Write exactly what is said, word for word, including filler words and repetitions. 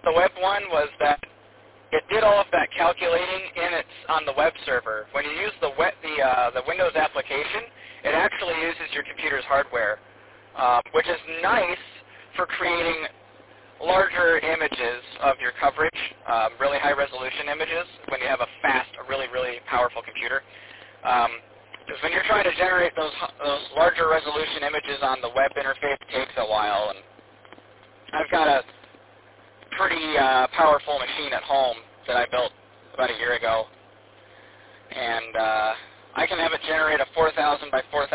the web one was that it did all of that calculating in its on the web server. When you use the web, the uh, the Windows application, it actually uses your computer's hardware, um, which is nice for creating larger images of your coverage, um, really high resolution images when you have a fast, a really really powerful computer. Because when you're trying to generate those those larger resolution images on the web interface, it takes a while. And I've got a pretty uh, powerful machine at home that I built about a year ago, and uh, I can have it generate a four thousand by four